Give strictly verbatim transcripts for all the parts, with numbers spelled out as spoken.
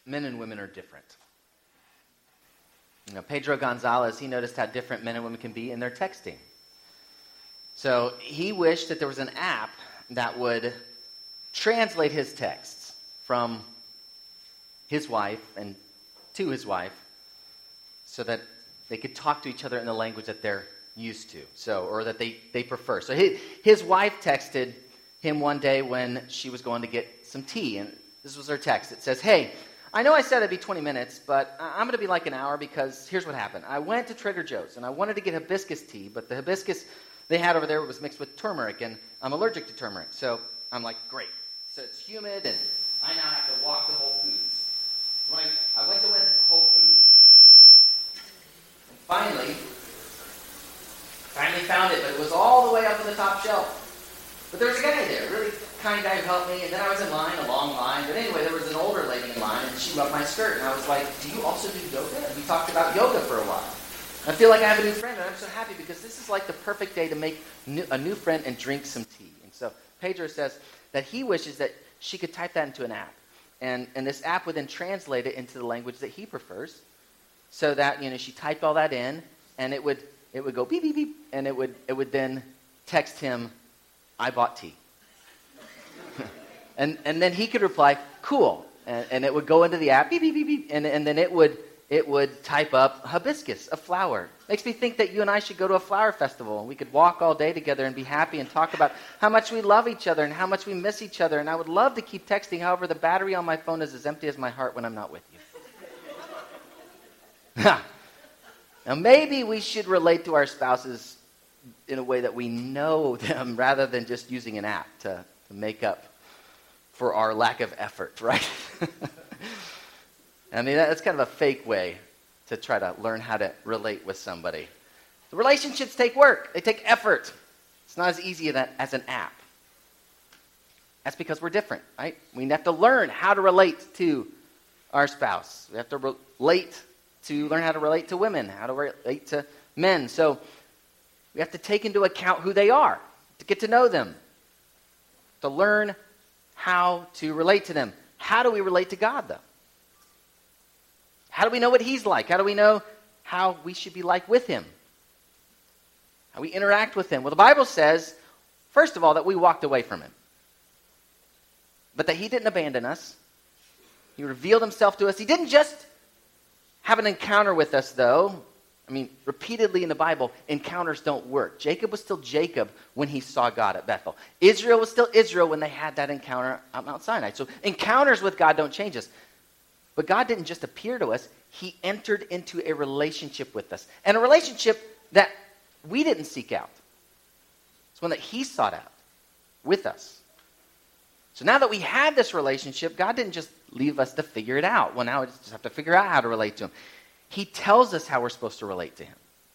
men and women are different. You know, Pedro Gonzalez, he noticed how different men and women can be in their texting. So he wished that there was an app that would translate his texts from his wife and to his wife so that they could talk to each other in the language that they're used to, so or that they, they prefer. So his, his wife texted him one day when she was going to get some tea, and this was her text. It says, "Hey, I know I said it'd be twenty minutes, but I'm going to be like an hour because here's what happened. I went to Trader Joe's, and I wanted to get hibiscus tea, but the hibiscus they had over there was mixed with turmeric, and I'm allergic to turmeric." So I'm like, great. So it's humid, and I now have to walk to Whole Foods. When I, I went to Whole Foods, and finally, finally found it, but it was all the way up on the top shelf. But there was a guy there, a really kind guy who helped me, and then I was in line, a long line. But anyway, there was an older lady in line, and she rubbed my skirt, and I was like, "Do you also do yoga?" And we talked about yoga for a while. I feel like I have a new friend, and I'm so happy because this is like the perfect day to make new, a new friend and drink some tea. And so Pedro says that he wishes that she could type that into an app, and, and this app would then translate it into the language that he prefers, so that, you know, she typed all that in, and it would it would go beep beep beep, and it would it would then text him, "I bought tea." and and then he could reply, "Cool," and, and it would go into the app, beep beep beep beep, and and then it would it would type up hibiscus, a flower. Makes me think that you and I should go to a flower festival, and we could walk all day together and be happy and talk about how much we love each other and how much we miss each other. And I would love to keep texting. However, the battery on my phone is as empty as my heart when I'm not with you. Now, maybe we should relate to our spouses in a way that we know them rather than just using an app to, to make up for our lack of effort, right? I mean, that's kind of a fake way to try to learn how to relate with somebody. The relationships take work. They take effort. It's not as easy as an app. That's because we're different, right? We have to learn how to relate to our spouse. We have to relate to learn how to relate to women, how to relate to men. So we have to take into account who they are, to get to know them, to learn how to relate to them. How do we relate to God, though? How do we know what He's like? How do we know how we should be like with Him? How we interact with Him? Well, the Bible says, first of all, that we walked away from Him. But that He didn't abandon us. He revealed Himself to us. He didn't just have an encounter with us, though. I mean, repeatedly in the Bible, encounters don't work. Jacob was still Jacob when he saw God at Bethel. Israel was still Israel when they had that encounter at Mount Sinai. So encounters with God don't change us. But God didn't just appear to us. He entered into a relationship with us. And a relationship that we didn't seek out. It's one that He sought out with us. So now that we have this relationship, God didn't just leave us to figure it out. Well, now we just have to figure out how to relate to Him. He tells us how we're supposed to relate to Him.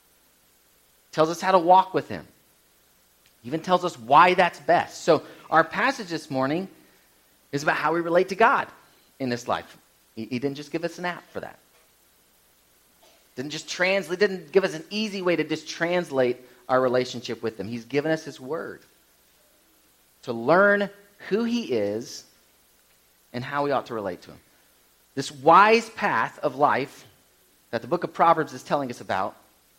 Tells us how to walk with Him. Even tells us why that's best. So our passage this morning is about how we relate to God in this life. He, he didn't just give us an app for that. Didn't just translate, didn't give us an easy way to just translate our relationship with Him. He's given us His Word to learn who He is and how we ought to relate to Him. This wise path of life that the book of Proverbs is telling us about,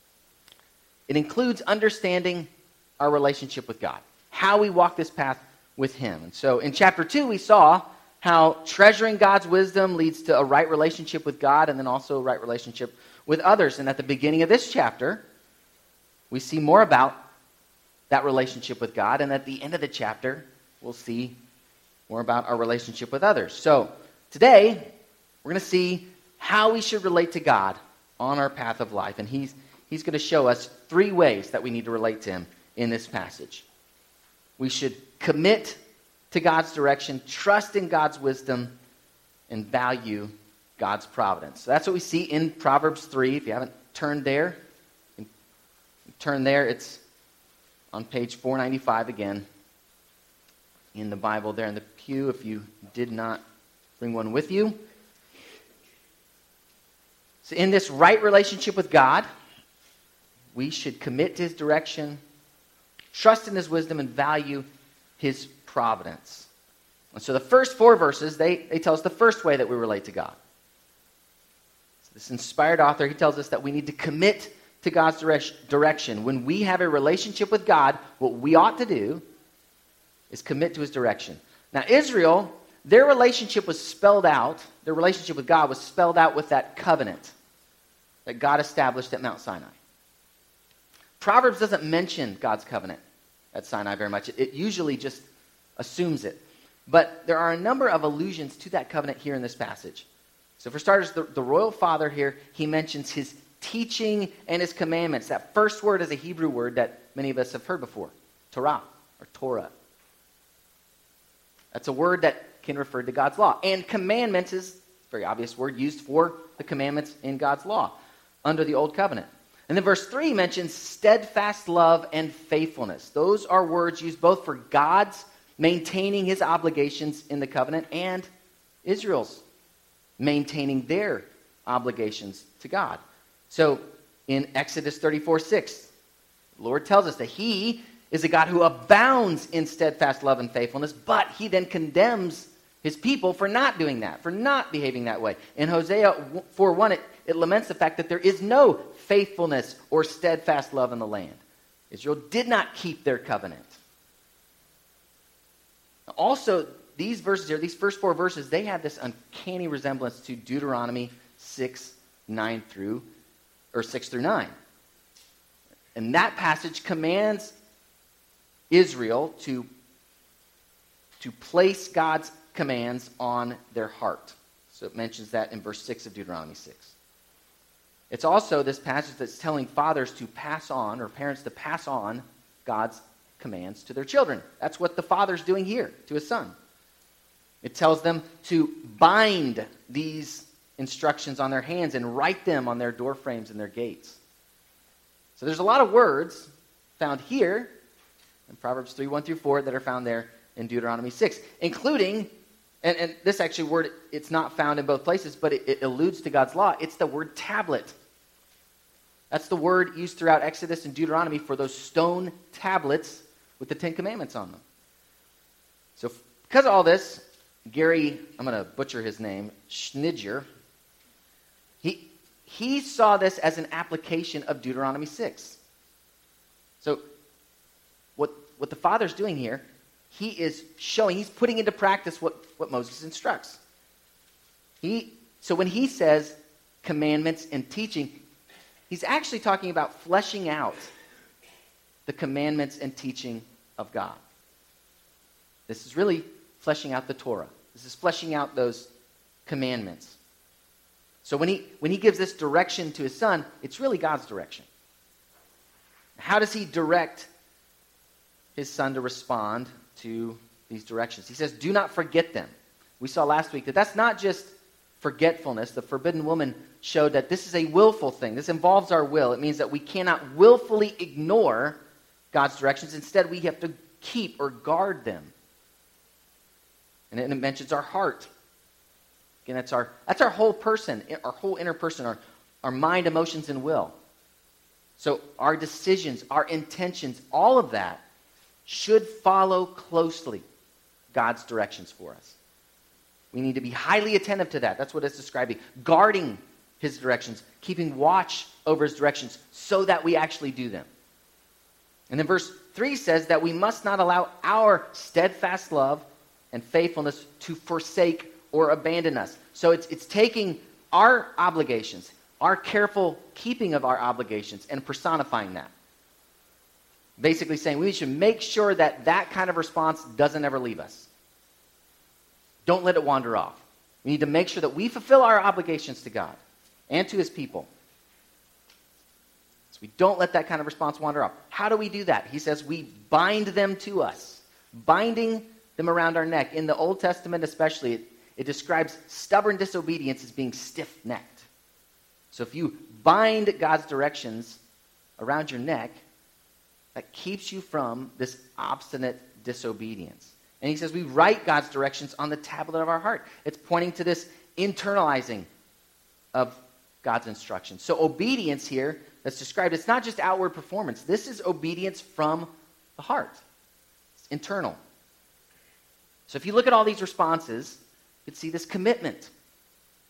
it includes understanding our relationship with God, how we walk this path with Him. And so in chapter two, we saw how treasuring God's wisdom leads to a right relationship with God and then also a right relationship with others. And at the beginning of this chapter, we see more about that relationship with God. And at the end of the chapter, we'll see more about our relationship with others. So today, we're going to see how we should relate to God on our path of life. And he's, he's going to show us three ways that we need to relate to Him in this passage. We should commit to God's direction, trust in God's wisdom, and value God's providence. So that's what we see in Proverbs three. If you haven't turned there, you can turn there. It's on page four ninety-five again in the Bible there in the pew if you did not bring one with you. So in this right relationship with God, we should commit to His direction, trust in His wisdom, and value His providence. And so the first four verses, they, they tell us the first way that we relate to God. This inspired author, he tells us that we need to commit to God's direc- direction. When we have a relationship with God, what we ought to do is commit to his direction. Now, Israel, their relationship was spelled out, their relationship with God was spelled out with that covenant that God established at Mount Sinai. Proverbs doesn't mention God's covenant at Sinai very much. It, it usually just assumes it. But there are a number of allusions to that covenant here in this passage. So for starters, the, the royal father here, he mentions his teaching and his commandments. That first word is a Hebrew word that many of us have heard before, Torah or Torah. That's a word that can refer to God's law. And commandments is a very obvious word used for the commandments in God's law under the Old Covenant. And then verse three mentions steadfast love and faithfulness. Those are words used both for God's maintaining his obligations in the covenant and Israel's maintaining their obligations to God. So in Exodus thirty-four six, the Lord tells us that he is a God who abounds in steadfast love and faithfulness, but he then condemns his people for not doing that, for not behaving that way. In Hosea four one, it, it laments the fact that there is no faithfulness or steadfast love in the land. Israel did not keep their covenant. Also, these verses here, these first four verses, they have this uncanny resemblance to Deuteronomy six, nine through, or six through nine. And that passage commands Israel to, to place God's commands on their heart. So it mentions that in verse six of Deuteronomy six. It's also this passage that's telling fathers to pass on, or parents to pass on, God's commands to their children. That's what the father's doing here to his son. It tells them to bind these instructions on their hands and write them on their door frames and their gates. So there's a lot of words found here in Proverbs three, one through four that are found there in Deuteronomy six, including, and, and this actually word, it's not found in both places, but it, it alludes to God's law. It's the word tablet. That's the word used throughout Exodus and Deuteronomy for those stone tablets with the Ten Commandments on them. So because of all this, Gary, I'm going to butcher his name, Schnidger, he, he saw this as an application of Deuteronomy six. So what, what the Father's doing here, he is showing, he's putting into practice what, what Moses instructs. He, so when he says commandments and teaching, he's actually talking about fleshing out the commandments and teaching of God. This is really fleshing out the Torah. This is fleshing out those commandments. So when he when he gives this direction to his son, it's really God's direction. How does he direct his son to respond to these directions? He says, do not forget them. We saw last week that that's not just forgetfulness. The forbidden woman showed that this is a willful thing. This involves our will. It means that we cannot willfully ignore God's directions. Instead, we have to keep or guard them. And it mentions our heart. Again, that's our that's our whole person, our whole inner person, our, our mind, emotions, and will. So our decisions, our intentions, all of that should follow closely God's directions for us. We need to be highly attentive to that. That's what it's describing. Guarding his directions, keeping watch over his directions so that we actually do them. And then verse three says that we must not allow our steadfast love and faithfulness to forsake or abandon us. So it's it's taking our obligations, our careful keeping of our obligations, and personifying that. Basically saying we should make sure that that kind of response doesn't ever leave us. Don't let it wander off. We need to make sure that we fulfill our obligations to God and to his people. So we don't let that kind of response wander off. How do we do that? He says we bind them to us. Binding them around our neck. In the Old Testament especially, it, it describes stubborn disobedience as being stiff-necked. So if you bind God's directions around your neck, that keeps you from this obstinate disobedience. And he says we write God's directions on the tablet of our heart. It's pointing to this internalizing of God's instructions. So obedience here that's described, it's not just outward performance. This is obedience from the heart. It's internal. So if you look at all these responses, you can see this commitment.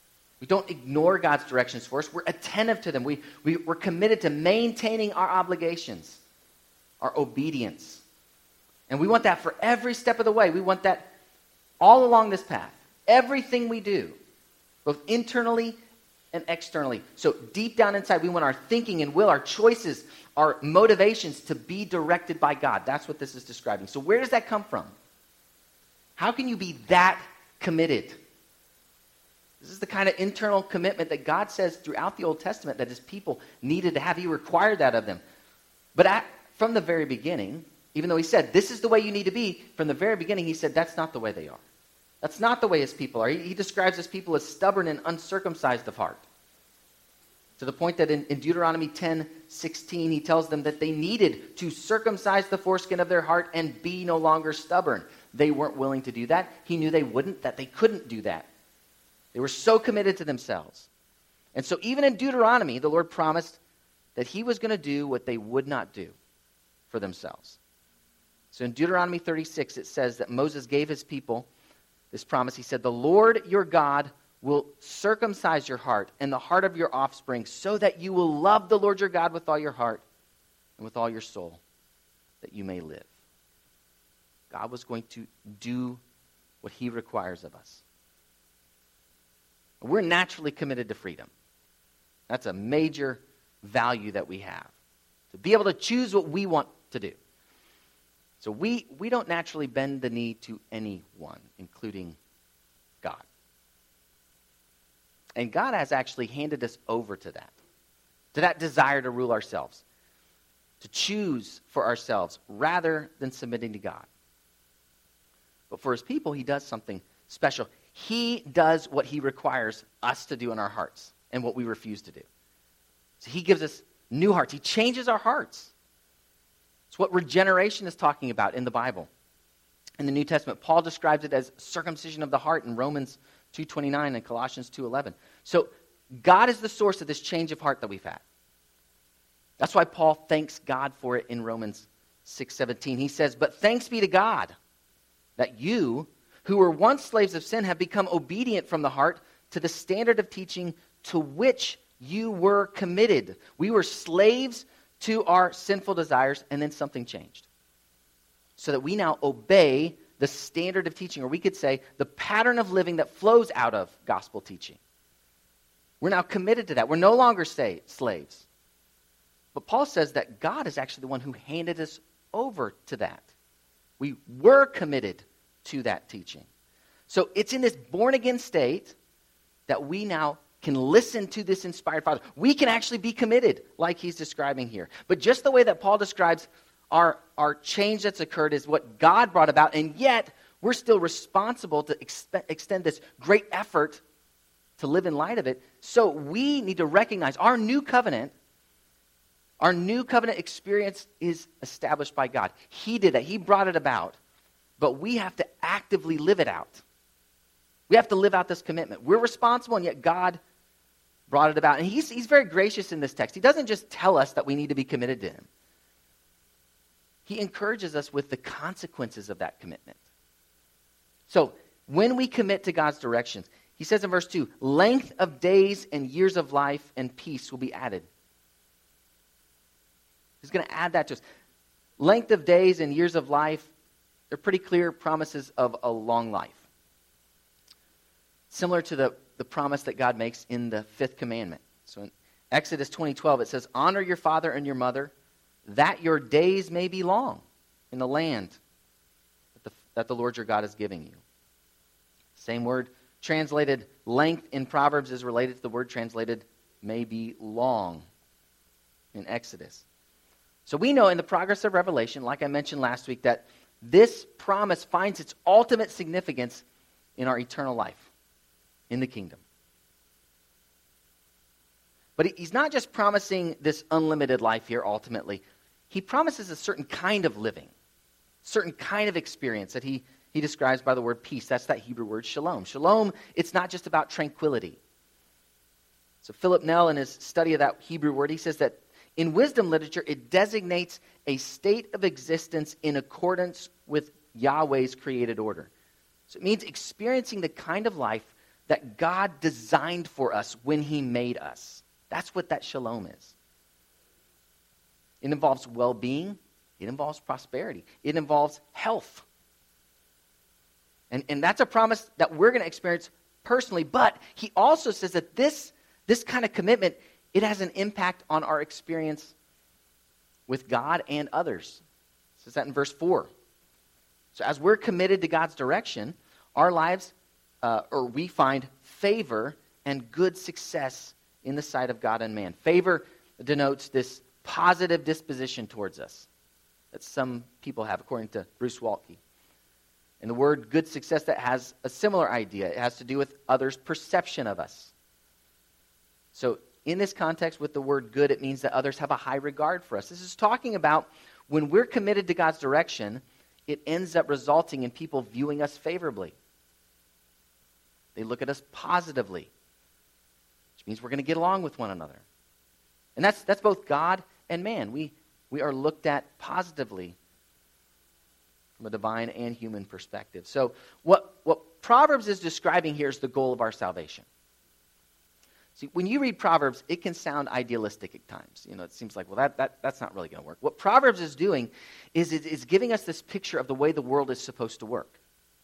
We don't ignore God's directions for us. We're attentive to them. We, we, we're committed to maintaining our obligations, our obedience. And we want that for every step of the way. We want that all along this path. Everything we do, both internally and externally. So deep down inside, we want our thinking and will, our choices, our motivations to be directed by God. That's what this is describing. So where does that come from? How can you be that committed? This is the kind of internal commitment that God says throughout the Old Testament that his people needed to have. He required that of them. But at, from the very beginning, even though he said, this is the way you need to be, from the very beginning he said, that's not the way they are. That's not the way his people are. He, he describes his people as stubborn and uncircumcised of heart. To the point that in, in Deuteronomy ten sixteen, he tells them that they needed to circumcise the foreskin of their heart and be no longer stubborn. They weren't willing to do that. He knew they wouldn't, that they couldn't do that. They were so committed to themselves. And so even in Deuteronomy, the Lord promised that he was going to do what they would not do for themselves. So in Deuteronomy thirty-six, it says that Moses gave his people this promise. He said, the Lord your God will circumcise your heart and the heart of your offspring so that you will love the Lord your God with all your heart and with all your soul, that you may live. God was going to do what he requires of us. We're naturally committed to freedom. That's a major value that we have. To be able to choose what we want to do. So we, we don't naturally bend the knee to anyone, including God. And God has actually handed us over to that. To that desire to rule ourselves. To choose for ourselves rather than submitting to God. But for his people, he does something special. He does what he requires us to do in our hearts and what we refuse to do. So he gives us new hearts. He changes our hearts. It's what regeneration is talking about in the Bible. In the New Testament, Paul describes it as circumcision of the heart in Romans two twenty-nine and Colossians two eleven. So God is the source of this change of heart that we've had. That's why Paul thanks God for it in Romans six seventeen. He says, but thanks be to God that you, who were once slaves of sin, have become obedient from the heart to the standard of teaching to which you were committed. We were slaves to our sinful desires, and then something changed. So that we now obey the standard of teaching, or we could say the pattern of living that flows out of gospel teaching. We're now committed to that. We're no longer say, slaves. But Paul says that God is actually the one who handed us over to that. We were committed to that teaching. So it's in this born-again state that we now can listen to this inspired Father. We can actually be committed like he's describing here. But just the way that Paul describes our, our change that's occurred is what God brought about, and yet we're still responsible to expe- extend this great effort to live in light of it. So we need to recognize our new covenant, our new covenant experience is established by God. He did that. He brought it about. But we have to actively live it out. We have to live out this commitment. We're responsible, and yet God brought it about. And he's, he's very gracious in this text. He doesn't just tell us that we need to be committed to him. He encourages us with the consequences of that commitment. So, when we commit to God's directions, he says in verse two, length of days and years of life and peace will be added. He's going to add that to us. Length of days and years of life, they're pretty clear promises of a long life. Similar to the, the promise that God makes in the fifth commandment. So in Exodus twenty twelve, it says, honor your father and your mother, that your days may be long in the land that the, that the Lord your God is giving you. Same word translated length in Proverbs is related to the word translated may be long in Exodus. So we know in the progress of Revelation, like I mentioned last week, that this promise finds its ultimate significance in our eternal life, in the kingdom. But he's not just promising this unlimited life here ultimately. He promises a certain kind of living, certain kind of experience that he, he describes by the word peace. That's that Hebrew word shalom. Shalom, it's not just about tranquility. So Philip Nell, in his study of that Hebrew word, he says that in wisdom literature, it designates a state of existence in accordance with Yahweh's created order. So it means experiencing the kind of life that God designed for us when he made us. That's what that shalom is. It involves well-being. It involves prosperity. It involves health. And, and that's a promise that we're going to experience personally. But he also says that this, this kind of commitment, it has an impact on our experience with God and others. It says that in verse four. So as we're committed to God's direction, our lives, uh, or we find favor and good success in the sight of God and man. Favor denotes this positive disposition towards us that some people have, according to Bruce Waltke. And the word good success, that has a similar idea. It has to do with others' perception of us. So in this context, with the word good, it means that others have a high regard for us. This is talking about when we're committed to God's direction, it ends up resulting in people viewing us favorably. They look at us positively, which means we're going to get along with one another. And that's that's both God and man. We, we are looked at positively from a divine and human perspective. So what, what Proverbs is describing here is the goal of our salvation. See, when you read Proverbs, it can sound idealistic at times. You know, it seems like, well, that, that that's not really going to work. What Proverbs is doing is it is giving us this picture of the way the world is supposed to work.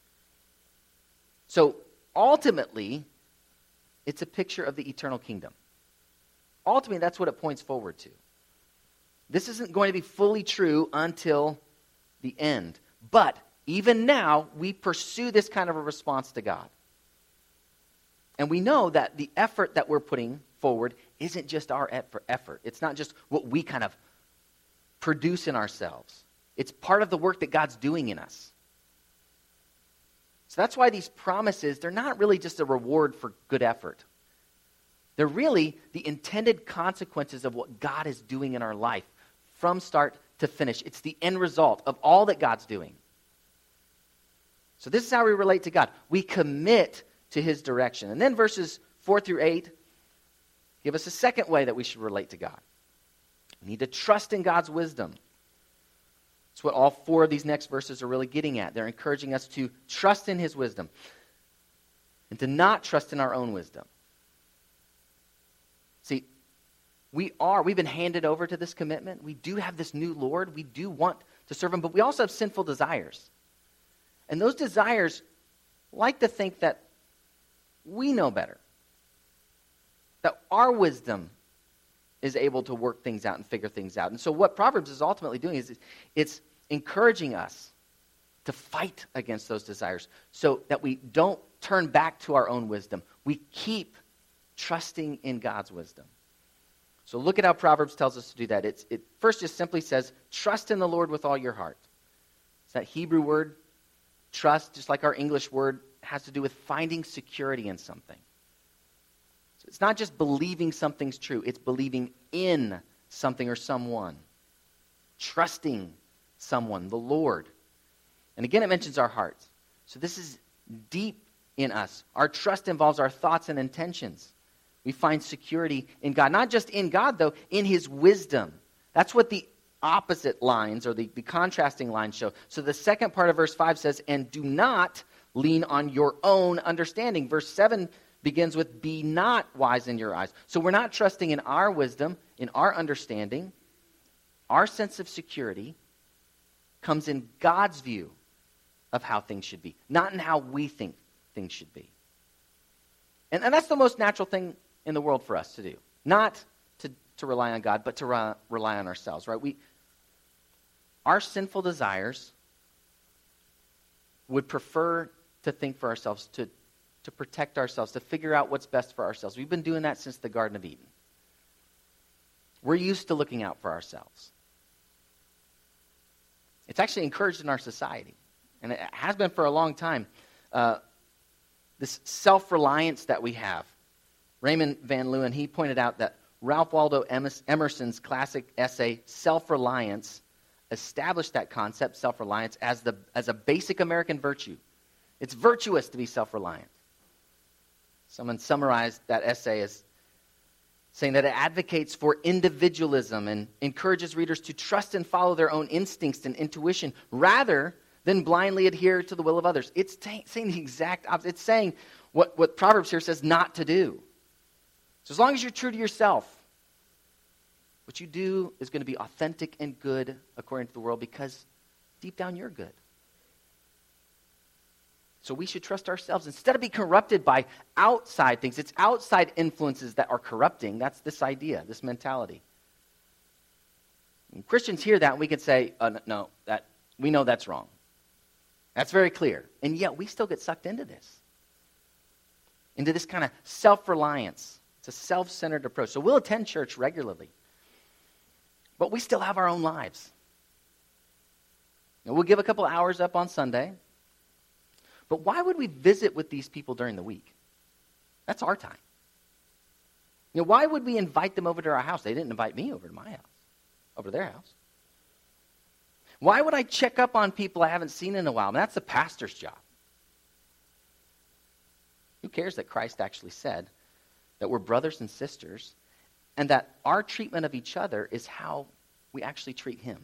So ultimately, it's a picture of the eternal kingdom. Ultimately, that's what it points forward to. This isn't going to be fully true until the end. But even now, we pursue this kind of a response to God. And we know that the effort that we're putting forward isn't just our effort. It's not just what we kind of produce in ourselves. It's part of the work that God's doing in us. So that's why these promises, they're not really just a reward for good effort. They're really the intended consequences of what God is doing in our life from start to finish. It's the end result of all that God's doing. So this is how we relate to God. We commit to his direction. And then verses four through eight give us a second way that we should relate to God. We need to trust in God's wisdom. That's what all four of these next verses are really getting at. They're encouraging us to trust in his wisdom and to not trust in our own wisdom. See, we are, we've been handed over to this commitment. We do have this new Lord. We do want to serve him, but we also have sinful desires. And those desires like to think that we know better, that our wisdom is able to work things out and figure things out. And so what Proverbs is ultimately doing is it's encouraging us to fight against those desires so that we don't turn back to our own wisdom. We keep trusting in God's wisdom. So look at how Proverbs tells us to do that. It's, it first just simply says, trust in the Lord with all your heart. It's that Hebrew word, trust, just like our English word, has to do with finding security in something. So it's not just believing something's true. It's believing in something or someone. Trusting someone, the Lord. And again, it mentions our hearts. So this is deep in us. Our trust involves our thoughts and intentions. We find security in God. Not just in God, though, in his wisdom. That's what the opposite lines or the, the contrasting lines show. So the second part of verse five says, and do not lean on your own understanding. Verse seven begins with, be not wise in your eyes. So we're not trusting in our wisdom, in our understanding. Our sense of security comes in God's view of how things should be, not in how we think things should be. And, and that's the most natural thing in the world for us to do. Not to, to rely on God, but to re- rely on ourselves, right? We, our sinful desires would prefer to think for ourselves, to, to protect ourselves, to figure out what's best for ourselves. We've been doing that since the Garden of Eden. We're used to looking out for ourselves. It's actually encouraged in our society, and it has been for a long time. Uh, this self-reliance that we have. Raymond Van Leeuwen, he pointed out that Ralph Waldo Emerson's classic essay, Self-Reliance, established that concept, self-reliance, as the as a basic American virtue. It's virtuous to be self-reliant. Someone summarized that essay as saying that it advocates for individualism and encourages readers to trust and follow their own instincts and intuition rather than blindly adhere to the will of others. It's t- saying the exact opposite. It's saying what, what Proverbs here says not to do. So as long as you're true to yourself, what you do is going to be authentic and good according to the world, because deep down you're good. So we should trust ourselves instead of being corrupted by outside things. It's outside influences that are corrupting. That's this idea, this mentality. When Christians hear that, and we can say, oh, no, that we know that's wrong. That's very clear. And yet we still get sucked into this. Into this kind of self-reliance. It's a self-centered approach. So we'll attend church regularly. But we still have our own lives. And we'll give a couple hours up on Sunday. But why would we visit with these people during the week? That's our time. You know, why would we invite them over to our house? They didn't invite me over to my house, over to their house. Why would I check up on people I haven't seen in a while? I mean, that's the pastor's job. Who cares that Christ actually said that we're brothers and sisters, and that our treatment of each other is how we actually treat him?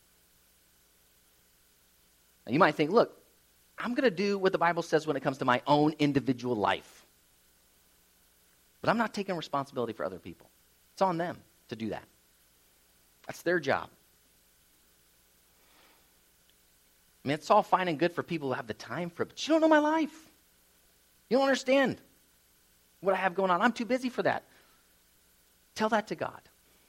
Now, you might think, look, I'm going to do what the Bible says when it comes to my own individual life. But I'm not taking responsibility for other people. It's on them to do that. That's their job. I mean, it's all fine and good for people who have the time for it, but you don't know my life. You don't understand what I have going on. I'm too busy for that. Tell that to God.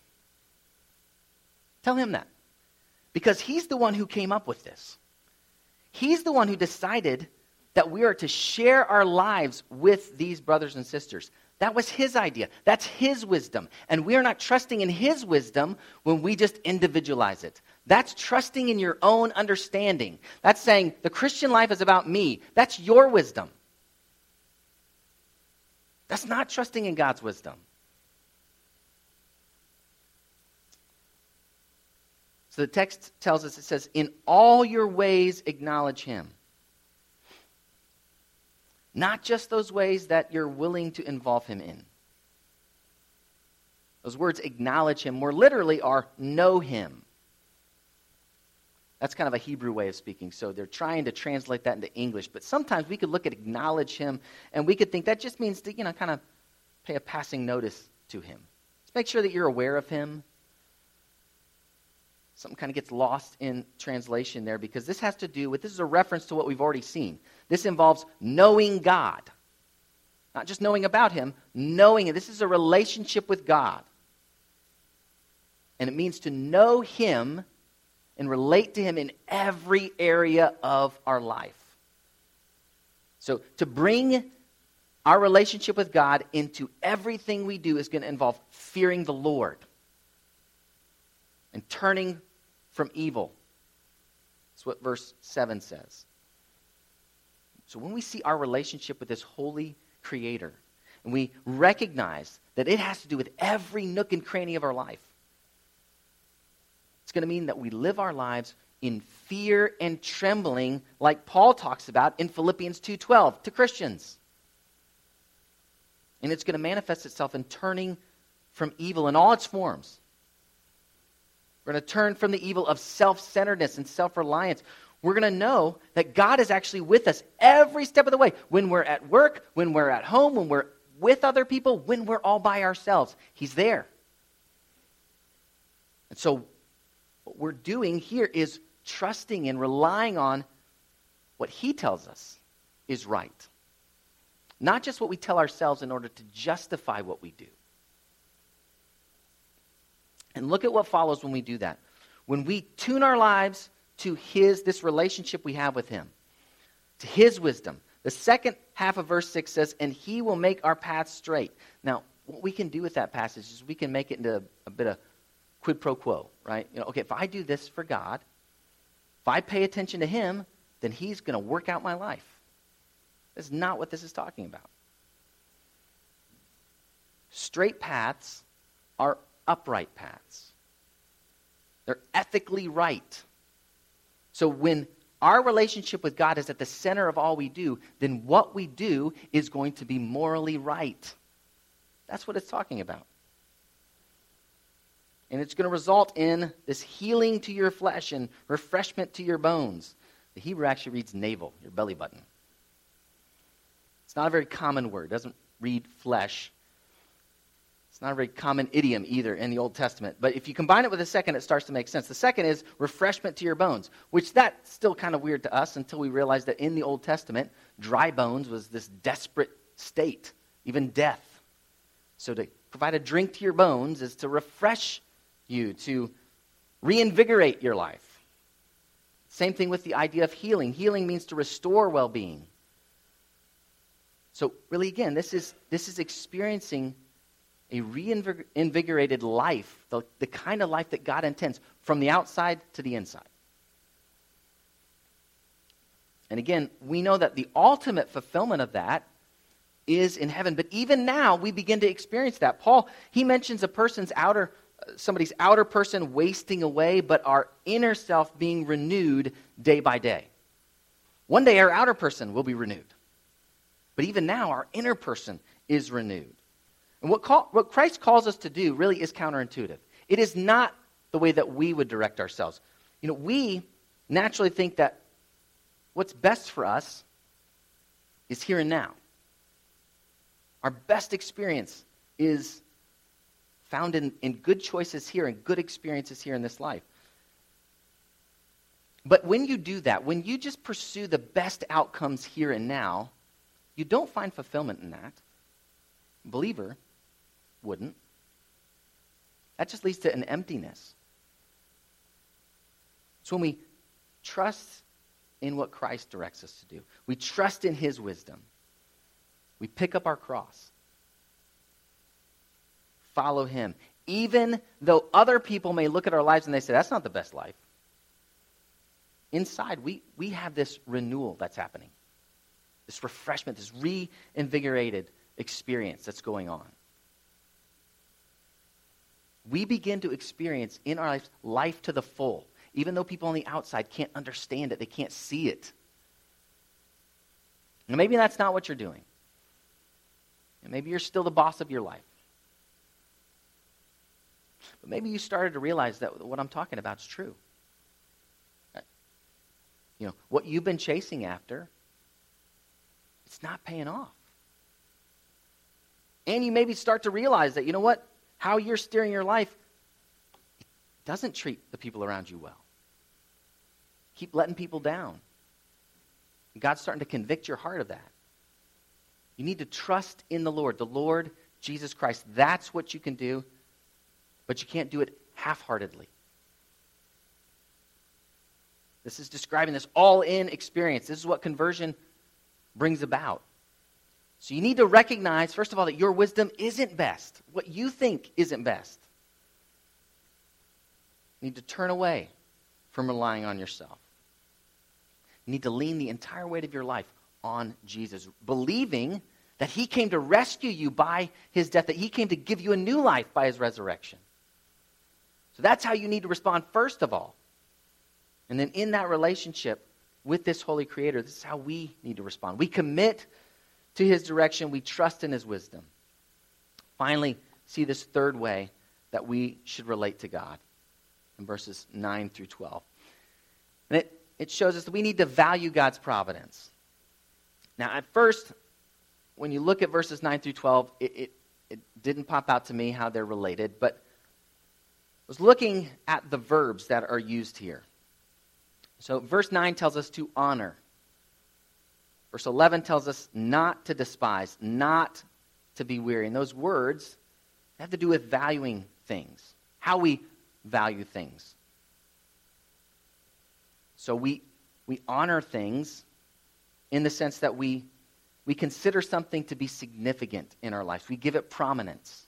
Tell him that. Because he's the one who came up with this. He's the one who decided that we are to share our lives with these brothers and sisters. That was his idea. That's his wisdom. And we are not trusting in his wisdom when we just individualize it. That's trusting in your own understanding. That's saying the Christian life is about me. That's your wisdom. That's not trusting in God's wisdom. So the text tells us, it says, in all your ways acknowledge him. Not just those ways that you're willing to involve him in. Those words, acknowledge him, more literally are know him. That's kind of a Hebrew way of speaking, so they're trying to translate that into English. But sometimes we could look at acknowledge him, and we could think that just means to, you know, kind of pay a passing notice to him. Just make sure that you're aware of him. Something kind of gets lost in translation there, because this has to do with, this is a reference to what we've already seen. This involves knowing God. Not just knowing about him, knowing him. This is a relationship with God. And it means to know him and relate to him in every area of our life. So to bring our relationship with God into everything we do is going to involve fearing the Lord and turning from evil. That's what verse seven says. So when we see our relationship with this holy Creator, and we recognize that it has to do with every nook and cranny of our life, it's going to mean that we live our lives in fear and trembling, like Paul talks about in Philippians two twelve to Christians. And it's going to manifest itself in turning from evil in all its forms. We're going to turn from the evil of self-centeredness and self-reliance. We're going to know that God is actually with us every step of the way. When we're at work, when we're at home, when we're with other people, when we're all by ourselves, he's there. And so what we're doing here is trusting and relying on what he tells us is right. Not just what we tell ourselves in order to justify what we do. And look at what follows when we do that. When we tune our lives to his, this relationship we have with him, to his wisdom. The second half of verse six says, and he will make our paths straight. Now, what we can do with that passage is we can make it into a, a bit of quid pro quo, right? You know, okay, if I do this for God, if I pay attention to him, then he's going to work out my life. That's not what this is talking about. Straight paths are upright paths. They're ethically right. So when our relationship with God is at the center of all we do, then what we do is going to be morally right. That's what it's talking about. And it's going to result in this healing to your flesh and refreshment to your bones. The Hebrew actually reads navel, your belly button. It's not a very common word. It doesn't read flesh. It's not a very common idiom either in the Old Testament. But if you combine it with the second, it starts to make sense. The second is refreshment to your bones, which that's still kind of weird to us until we realize that in the Old Testament, dry bones was this desperate state, even death. So to provide a drink to your bones is to refresh you, to reinvigorate your life. Same thing with the idea of healing. Healing means to restore well-being. So really, again, this is this is experiencing a reinvigorated life, the, the kind of life that God intends, from the outside to the inside. And again, we know that the ultimate fulfillment of that is in heaven. But even now, we begin to experience that. Paul, he mentions a person's outer, somebody's outer person wasting away, but our inner self being renewed day by day. One day, our outer person will be renewed. But even now, our inner person is renewed. And what, call, what Christ calls us to do really is counterintuitive. It is not the way that we would direct ourselves. You know, we naturally think that what's best for us is here and now. Our best experience is found in, in good choices here and good experiences here in this life. But when you do that, when you just pursue the best outcomes here and now, you don't find fulfillment in that. A believer wouldn't. That just leads to an emptiness. It's when we trust in what Christ directs us to do. We trust in his wisdom. We pick up our cross. Follow him. Even though other people may look at our lives and they say, that's not the best life. Inside, we, we have this renewal that's happening. This refreshment, this reinvigorated experience that's going on. We begin to experience in our lives life to the full, even though people on the outside can't understand it, they can't see it. And maybe that's not what you're doing. And maybe you're still the boss of your life. But maybe you started to realize that what I'm talking about is true. You know, what you've been chasing after, it's not paying off. And you maybe start to realize that, you know what? How you're steering your life doesn't treat the people around you well. Keep letting people down. God's starting to convict your heart of that. You need to trust in the Lord, the Lord Jesus Christ. That's what you can do, but you can't do it half-heartedly. This is describing this all-in experience. This is what conversion brings about. So you need to recognize, first of all, that your wisdom isn't best. What you think isn't best. You need to turn away from relying on yourself. You need to lean the entire weight of your life on Jesus, believing that he came to rescue you by his death, that he came to give you a new life by his resurrection. So that's how you need to respond first of all. And then in that relationship with this holy creator, this is how we need to respond. We commit to his direction. We trust in his wisdom. Finally, see this third way that we should relate to God in verses nine through twelve. And it, it shows us that we need to value God's providence. Now, at first, when you look at verses nine through twelve, it, it, it didn't pop out to me how they're related, but I was looking at the verbs that are used here. So verse nine tells us to honor. Verse eleven tells us not to despise, not to be weary. And those words have to do with valuing things, how we value things. So we we honor things in the sense that we we consider something to be significant in our lives. We give it prominence.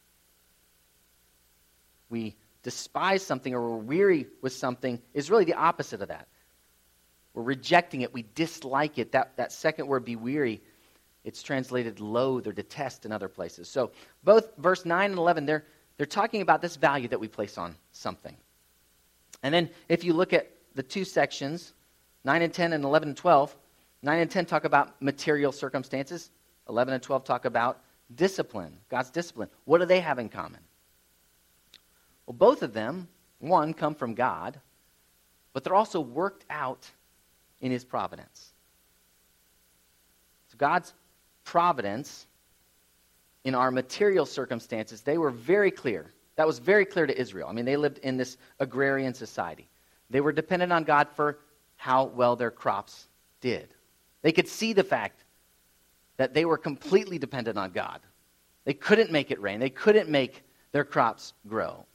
We despise something or we're weary with something is really the opposite of that. We're rejecting it. We dislike it. That, that second word, be weary, it's translated loathe or detest in other places. So both verse nine and eleven, they're, they're talking about this value that we place on something. And then if you look at the two sections, nine and ten and eleven and twelve, nine and ten talk about material circumstances. eleven and twelve talk about discipline, God's discipline. What do they have in common? Well, both of them, one, come from God, but they're also worked out in his providence. So God's providence in our material circumstances, they were very clear. That was very clear to Israel. I mean, they lived in this agrarian society. They were dependent on God for how well their crops did. They could see the fact that they were completely dependent on God. They couldn't make it rain. They couldn't make their crops grow.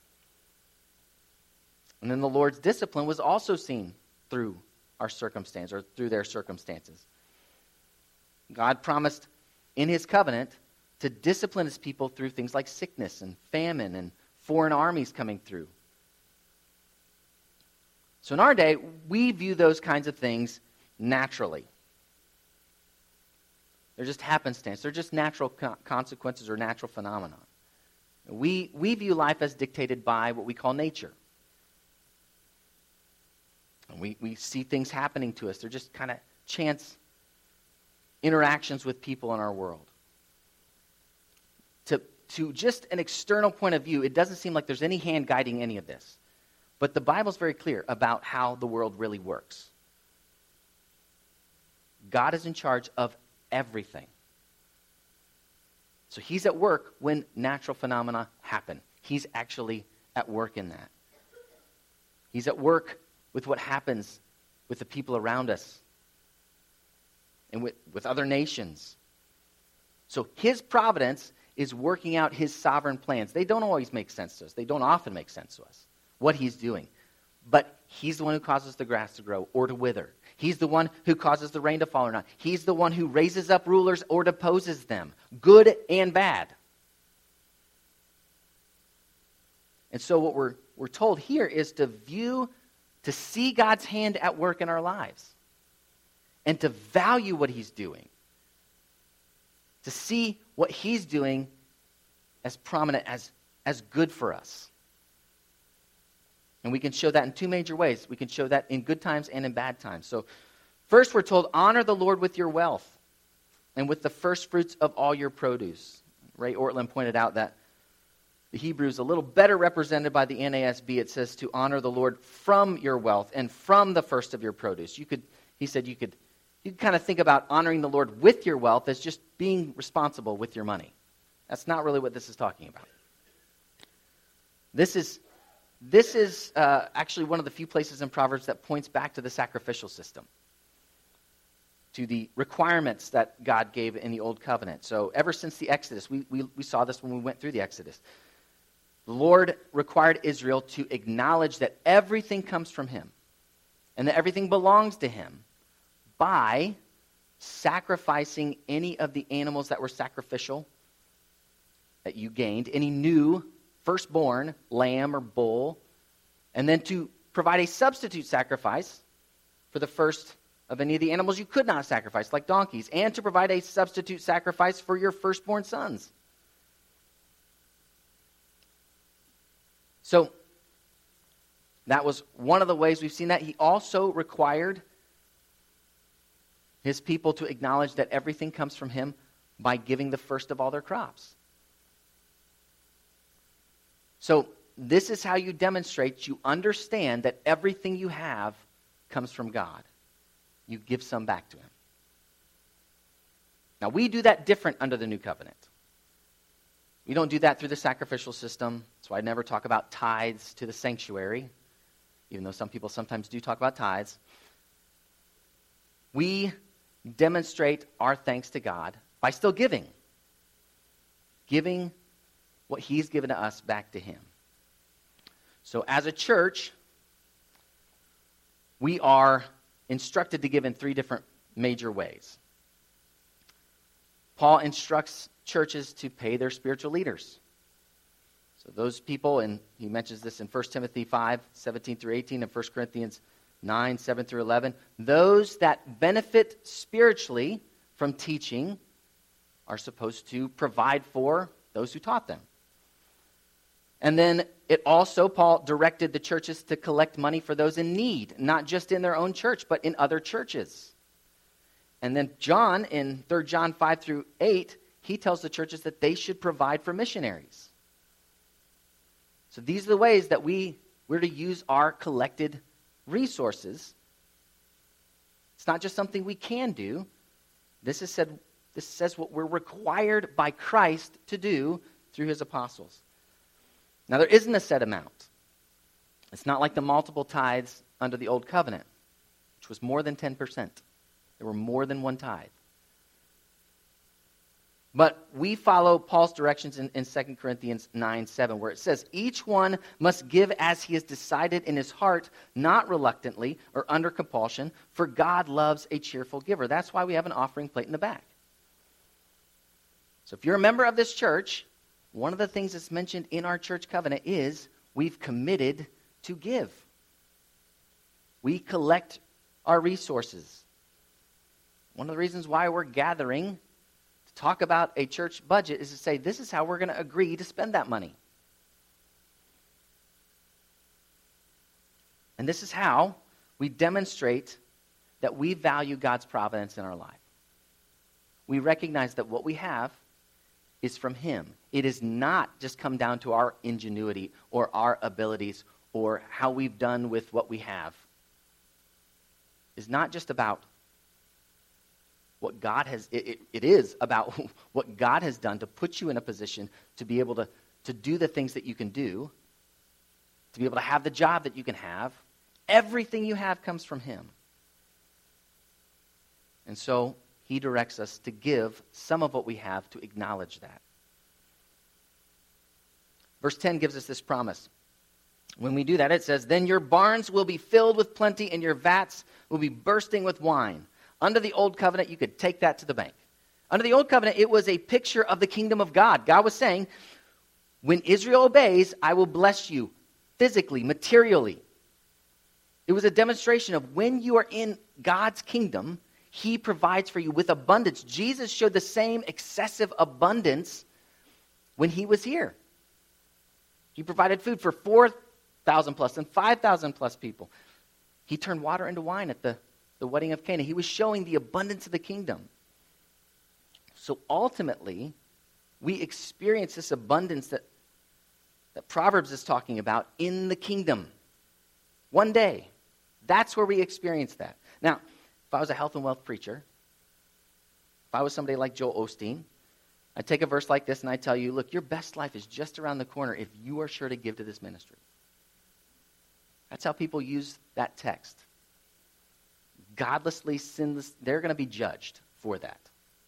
And then the Lord's discipline was also seen through our circumstance, or through their circumstances. God promised in his covenant to discipline his people through things like sickness and famine and foreign armies coming through. So in our day, we view those kinds of things naturally. They're just happenstance. They're just natural co- consequences or natural phenomena. We, we view life as dictated by what we call nature. And we, we see things happening to us. They're just kind of chance interactions with people in our world. To, to just an external point of view, it doesn't seem like there's any hand guiding any of this. But the Bible's very clear about how the world really works. God is in charge of everything. So he's at work when natural phenomena happen. He's actually at work in that. He's at work with what happens with the people around us and with, with other nations. So his providence is working out his sovereign plans. They don't always make sense to us. They don't often make sense to us, what he's doing. But he's the one who causes the grass to grow or to wither. He's the one who causes the rain to fall or not. He's the one who raises up rulers or deposes them, good and bad. And so what we're, we're told here is to view, to see God's hand at work in our lives and to value what he's doing. To see what he's doing as prominent, as, as good for us. And we can show that in two major ways. We can show that in good times and in bad times. So first we're told, honor the Lord with your wealth and with the first fruits of all your produce. Ray Ortlund pointed out that the Hebrew is a little better represented by the N A S B. It says to honor the Lord from your wealth and from the first of your produce. You could, he said you could, you could kind of think about honoring the Lord with your wealth as just being responsible with your money. That's not really what this is talking about. This is This is uh, actually one of the few places in Proverbs that points back to the sacrificial system, to the requirements that God gave in the Old Covenant. So ever since the Exodus, we, we, we saw this when we went through the Exodus. The Lord required Israel to acknowledge that everything comes from him and that everything belongs to him by sacrificing any of the animals that were sacrificial that you gained, any new firstborn lamb or bull, and then to provide a substitute sacrifice for the first of any of the animals you could not sacrifice, like donkeys, and to provide a substitute sacrifice for your firstborn sons. So that was one of the ways we've seen that. He also required his people to acknowledge that everything comes from him by giving the first of all their crops. So this is how you demonstrate you understand that everything you have comes from God. You give some back to him. Now, we do that different under the new covenant. We don't do that through the sacrificial system. That's why I never talk about tithes to the sanctuary, even though some people sometimes do talk about tithes. We demonstrate our thanks to God by still giving. Giving what he's given to us back to him. So as a church, we are instructed to give in three different major ways. Paul instructs churches to pay their spiritual leaders. So those people, and he mentions this in First Timothy five, seventeen through eighteen, and First Corinthians nine, seven through eleven, those that benefit spiritually from teaching are supposed to provide for those who taught them. And then it also, Paul directed the churches to collect money for those in need, not just in their own church, but in other churches. And then John, in Third John five through eight, he tells the churches that they should provide for missionaries. So these are the ways that we, we're to use our collected resources. It's not just something we can do. This is said This says what we're required by Christ to do through his apostles. Now, there isn't a set amount. It's not like the multiple tithes under the Old Covenant, which was more than ten percent. There were more than one tithe. But we follow Paul's directions in, in Second Corinthians nine seven, where it says, each one must give as he has decided in his heart, not reluctantly or under compulsion, for God loves a cheerful giver. That's why we have an offering plate in the back. So if you're a member of this church, one of the things that's mentioned in our church covenant is we've committed to give. We collect our resources. One of the reasons why we're gathering talk about a church budget is to say, this is how we're going to agree to spend that money. And this is how we demonstrate that we value God's providence in our life. We recognize that what we have is from him. It is not just come down to our ingenuity or our abilities or how we've done with what we have. It's not just about what God has, it, it, it is about what God has done to put you in a position to be able to, to do the things that you can do, to be able to have the job that you can have. Everything you have comes from him. And so he directs us to give some of what we have to acknowledge that. Verse ten gives us this promise. When we do that, it says, then your barns will be filled with plenty and your vats will be bursting with wine. Under the Old Covenant, you could take that to the bank. Under the Old Covenant, it was a picture of the kingdom of God. God was saying, when Israel obeys, I will bless you physically, materially. It was a demonstration of when you are in God's kingdom, he provides for you with abundance. Jesus showed the same excessive abundance when he was here. He provided food for four thousand plus and five thousand plus people. He turned water into wine at the the wedding of Cana. He was showing the abundance of the kingdom. So ultimately, we experience this abundance that, that Proverbs is talking about in the kingdom. One day. That's where we experience that. Now, if I was a health and wealth preacher, if I was somebody like Joel Osteen, I'd take a verse like this and I'd tell you, look, your best life is just around the corner if you are sure to give to this ministry. That's how people use that text. Godlessly, sinless, they're going to be judged for that.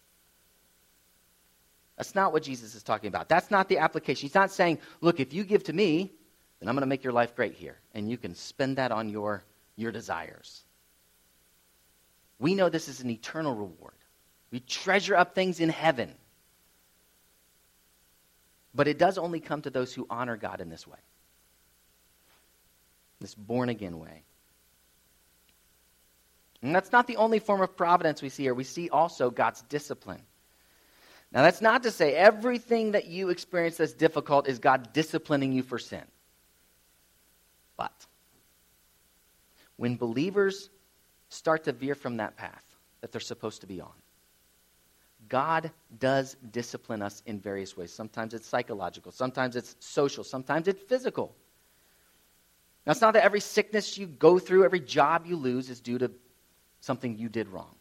That's not what Jesus is talking about. That's not the application. He's not saying, look, if you give to me, then I'm going to make your life great here, and you can spend that on your, your desires. We know this is an eternal reward. We treasure up things in heaven. But it does only come to those who honor God in this way, this born-again way. And that's not the only form of providence we see here. We see also God's discipline. Now, that's not to say everything that you experience that's difficult is God disciplining you for sin. But when believers start to veer from that path that they're supposed to be on, God does discipline us in various ways. Sometimes it's psychological. Sometimes it's social. Sometimes it's physical. Now, it's not that every sickness you go through, every job you lose is due to something you did wrong.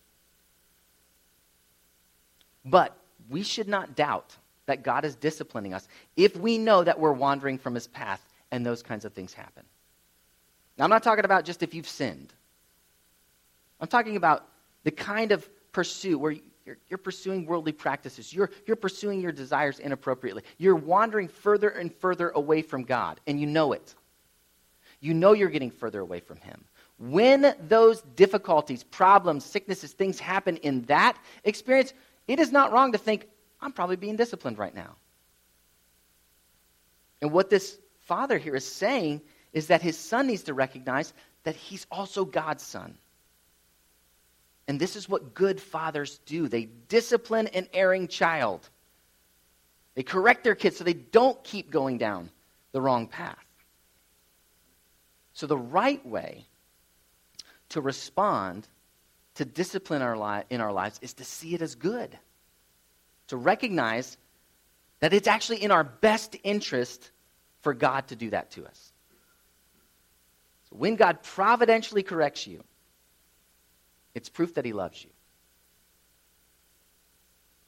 But we should not doubt that God is disciplining us if we know that we're wandering from his path and those kinds of things happen. Now, I'm not talking about just if you've sinned. I'm talking about the kind of pursuit where you're, you're pursuing worldly practices. You're, you're pursuing your desires inappropriately. You're wandering further and further away from God, and you know it. You know you're getting further away from him. When those difficulties, problems, sicknesses, things happen in that experience, it is not wrong to think, I'm probably being disciplined right now. And what this father here is saying is that his son needs to recognize that he's also God's son. And this is what good fathers do. They discipline an erring child. They correct their kids so they don't keep going down the wrong path. So the right way to respond to discipline our li- in our lives is to see it as good. To recognize that it's actually in our best interest for God to do that to us. So when God providentially corrects you, it's proof that he loves you.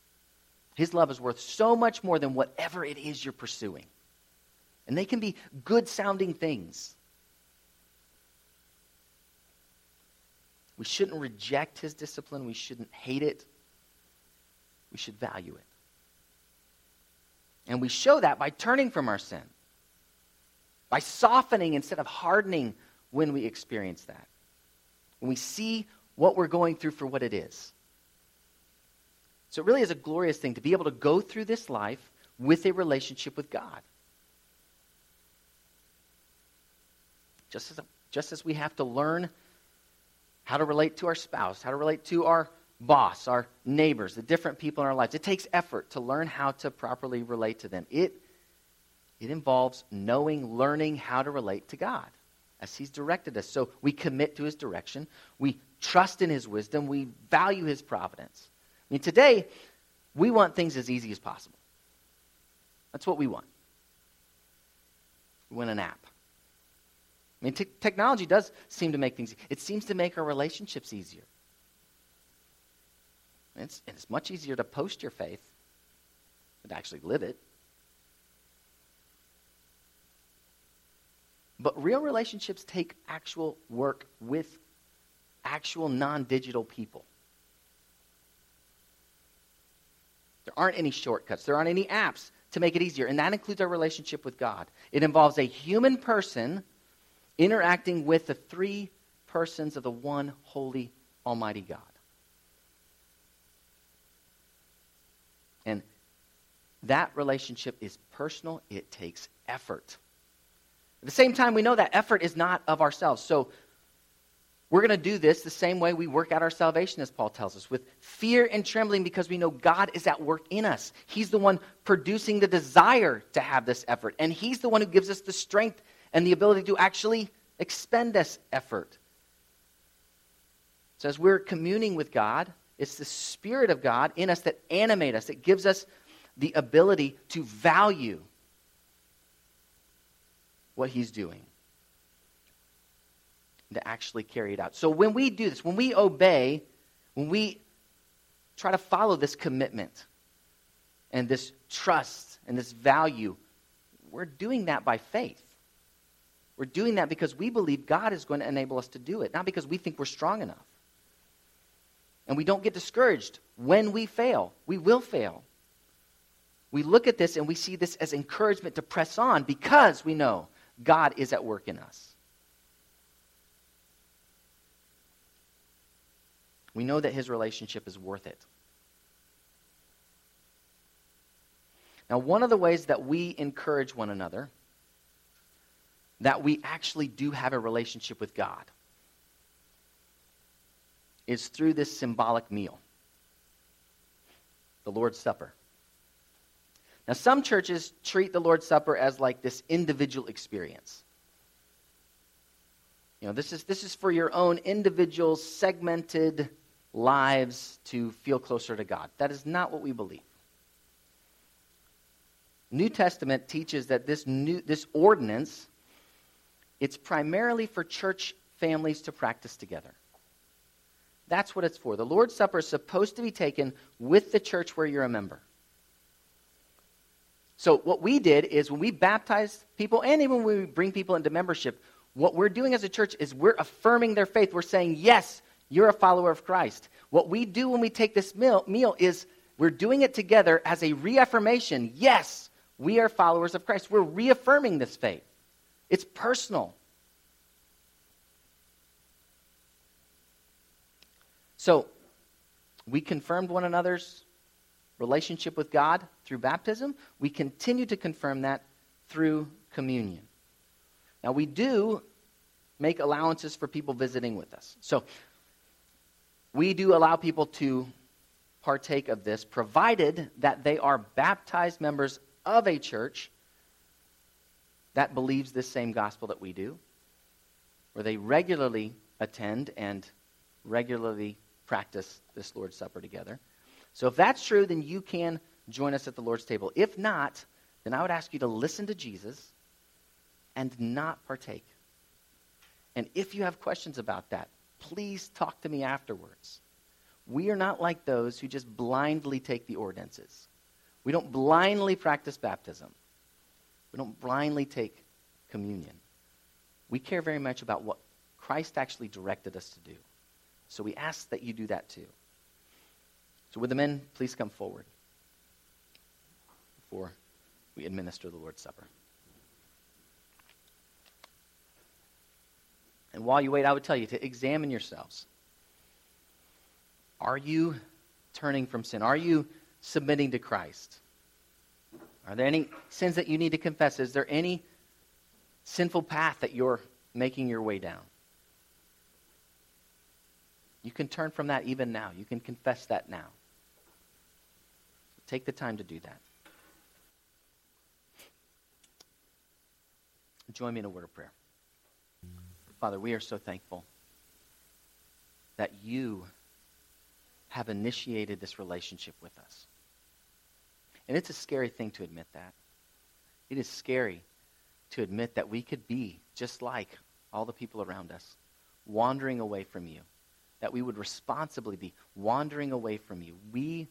His love is worth so much more than whatever it is you're pursuing. And they can be good-sounding things. We shouldn't reject his discipline. We shouldn't hate it. We should value it. And we show that by turning from our sin. By softening instead of hardening when we experience that. When we see what we're going through for what it is. So it really is a glorious thing to be able to go through this life with a relationship with God. Just as, a, just as we have to learn how to relate to our spouse, how to relate to our boss, our neighbors, the different people in our lives. It takes effort to learn how to properly relate to them. It, it involves knowing, learning how to relate to God as he's directed us. So we commit to his direction. We trust in his wisdom. We value his providence. I mean, today, we want things as easy as possible. That's what we want. We want an app. I mean, te- technology does seem to make things, it seems to make our relationships easier. It's, it's much easier to post your faith than to actually live it. But real relationships take actual work with actual non-digital people. There aren't any shortcuts. There aren't any apps to make it easier. And that includes our relationship with God. It involves a human person interacting with the three persons of the one holy, almighty God. And that relationship is personal. It takes effort. At the same time, we know that effort is not of ourselves. So we're going to do this the same way we work out our salvation, as Paul tells us, with fear and trembling, because we know God is at work in us. He's the one producing the desire to have this effort. And he's the one who gives us the strength and the ability to actually expend this effort. So as we're communing with God, it's the Spirit of God in us that animate us. It gives us the ability to value what he's doing, to actually carry it out. So when we do this, when we obey, when we try to follow this commitment and this trust and this value, we're doing that by faith. We're doing that because we believe God is going to enable us to do it, not because we think we're strong enough. And we don't get discouraged when we fail. We will fail. We look at this and we see this as encouragement to press on because we know God is at work in us. We know that his relationship is worth it. Now, one of the ways that we encourage one another, that we actually do have a relationship with God, is through this symbolic meal, the Lord's Supper. Now, some churches treat the Lord's Supper as like this individual experience. You know, this is this is for your own individual, segmented lives to feel closer to God. That is not what we believe. New Testament teaches that this new this ordinance, it's primarily for church families to practice together. That's what it's for. The Lord's Supper is supposed to be taken with the church where you're a member. So what we did is when we baptize people and even when we bring people into membership, what we're doing as a church is we're affirming their faith. We're saying, yes, you're a follower of Christ. What we do when we take this meal, meal is we're doing it together as a reaffirmation. Yes, we are followers of Christ. We're reaffirming this faith. It's personal. So, we confirmed one another's relationship with God through baptism. We continue to confirm that through communion. Now, we do make allowances for people visiting with us. So, we do allow people to partake of this, provided that they are baptized members of a church that believes this same gospel that we do, where they regularly attend and regularly practice this Lord's Supper together. So if that's true, then you can join us at the Lord's table. If not, then I would ask you to listen to Jesus and not partake. And if you have questions about that, please talk to me afterwards. We are not like those who just blindly take the ordinances. We don't blindly practice baptism. We don't blindly take communion. We care very much about what Christ actually directed us to do. So we ask that you do that too. So would the men please come forward before we administer the Lord's Supper. And while you wait, I would tell you to examine yourselves. Are you turning from sin? Are you submitting to Christ? Are there any sins that you need to confess? Is there any sinful path that you're making your way down? You can turn from that even now. You can confess that now. Take the time to do that. Join me in a word of prayer. Father, we are so thankful that you have initiated this relationship with us. And it's a scary thing to admit that. It is scary to admit that we could be just like all the people around us, wandering away from you, that we would responsibly be wandering away from you. We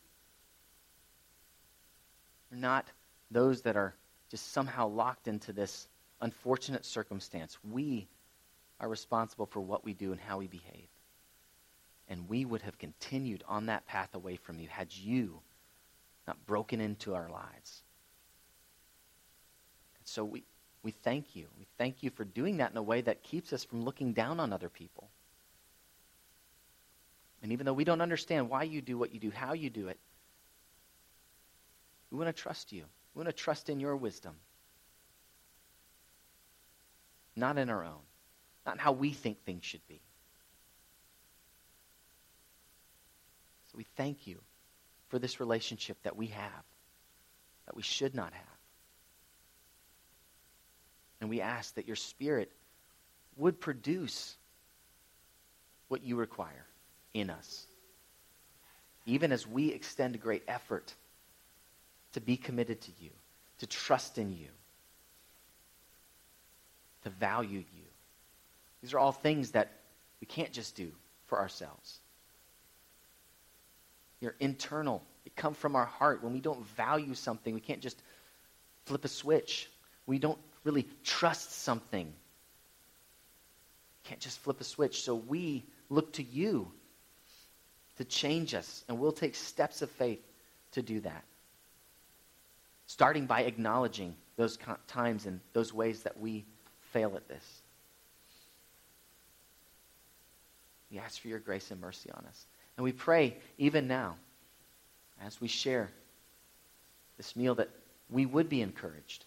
are not those that are just somehow locked into this unfortunate circumstance. We are responsible for what we do and how we behave. And we would have continued on that path away from you had you not broken into our lives. And so we, we thank you. We thank you for doing that in a way that keeps us from looking down on other people. And even though we don't understand why you do what you do, how you do it, we want to trust you. We want to trust in your wisdom. Not in our own. Not in how we think things should be. So we thank you for this relationship that we have, that we should not have. And we ask that your Spirit would produce what you require in us, even as we extend great effort to be committed to you, to trust in you, to value you. These are all things that we can't just do for ourselves. They're internal. They come from our heart. When we don't value something, we can't just flip a switch. We don't really trust something. Can't just flip a switch. So we look to you to change us, and we'll take steps of faith to do that. Starting by acknowledging those times and those ways that we fail at this. We ask for your grace and mercy on us. And we pray, even now, as we share this meal, that we would be encouraged.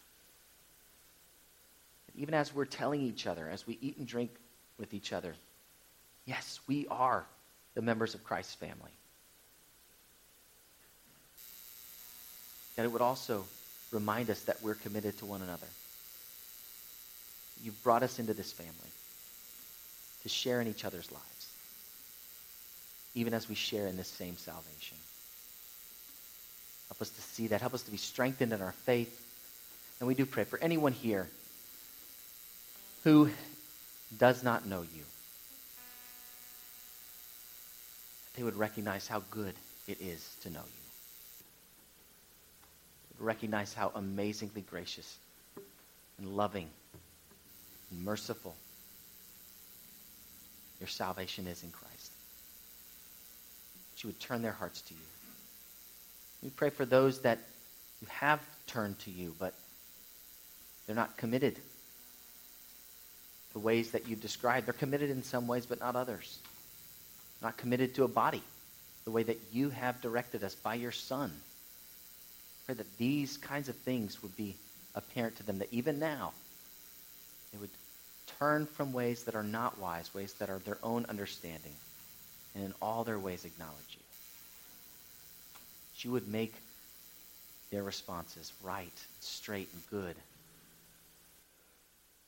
Even as we're telling each other, as we eat and drink with each other, yes, we are the members of Christ's family. That it would also remind us that we're committed to one another. You've brought us into this family to share in each other's lives, even as we share in this same salvation. Help us to see that. Help us to be strengthened in our faith. And we do pray for anyone here who does not know you. They would recognize how good it is to know you. They would recognize how amazingly gracious and loving and merciful your salvation is in Christ. That you would turn their hearts to you. We pray for those that you have turned to you, but they're not committed the ways that you've described. They're committed in some ways, but not others. Not committed to a body the way that you have directed us by your Son. Pray that these kinds of things would be apparent to them, that even now they would turn from ways that are not wise, ways that are their own understanding, and in all their ways acknowledge you. That you would make their responses right, straight, and good